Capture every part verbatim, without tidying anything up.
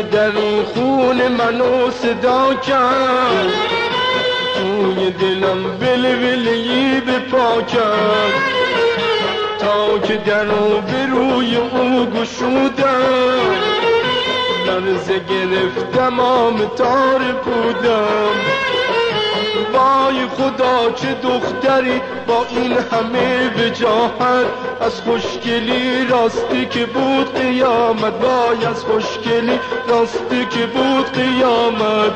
درون خون منو صدا کرد، توی دلم ولولی به پا کرد، تا که درو به روی او گشودم، لرزه گرفتم آم تار بودم. وای خدا چه دختری با این همه وجاهت، از خوشگلی راستی که بود قیامت، وای از خوشگلی راستی که بود قیامت.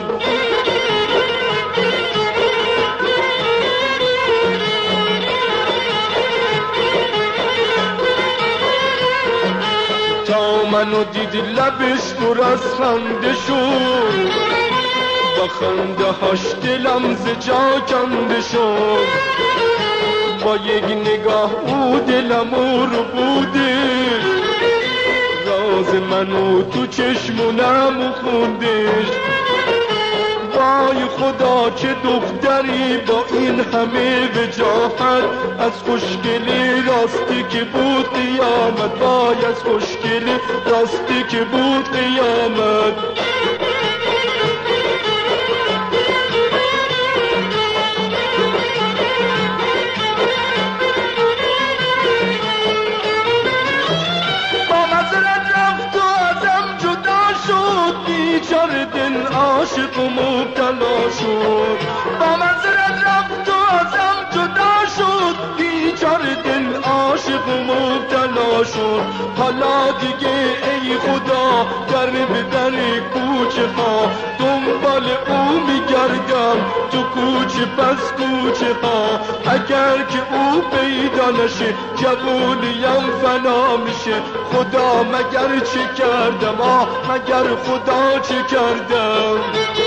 تا منو دید لبش پر از خنده شد، با خنده هاش دلم ز جا کنده شد. با یک نگاه او دلمو رو بودش، راز منو تو چشمونم خوندش. وای خدا چه دختری با این همه وجاهت، از خوشگلی راستی که بود قیامت، وای از خوشگلی راستی که بود قیامت. بیچاره دل عاشق و مبتلا شد، با منظرت رفت و ازم جدا شد. بیچاره دل عاشق و مبتلا شد. حالا دیگه ای خدا در به در کوچه ها، دنبال او میگردم تو کوچه پس کوچه ها. اگر که او پیدا نشه جوونیم فنا میشه. خدا مگر چه کردم، آه مگر خدا چه کردم.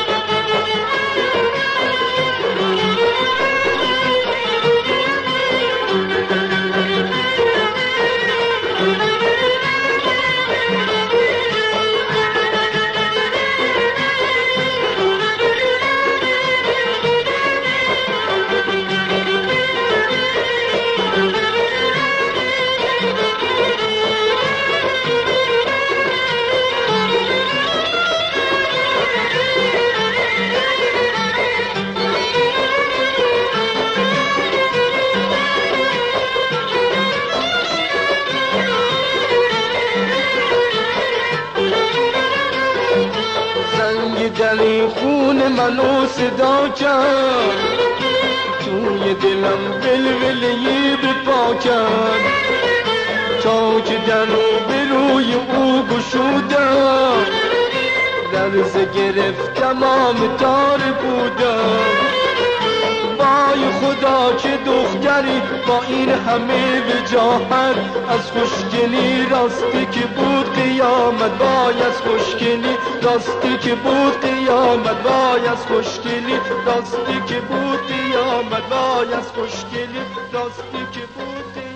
در این خون منو صدا کرد، توی دلم ولولی به پا کرد، تا که درو به روی او گشودم، لرزه گرفتم آم تار بودم. وای خدا چه دختری با این همه وجاهت، از خوشگلی راستی که بود قیامت، وای از خوشگلی راستی که بود قیامت، وای از خوشگلی راستی که بود قیامت، وای از خوشگلی راستی که بود قیامت.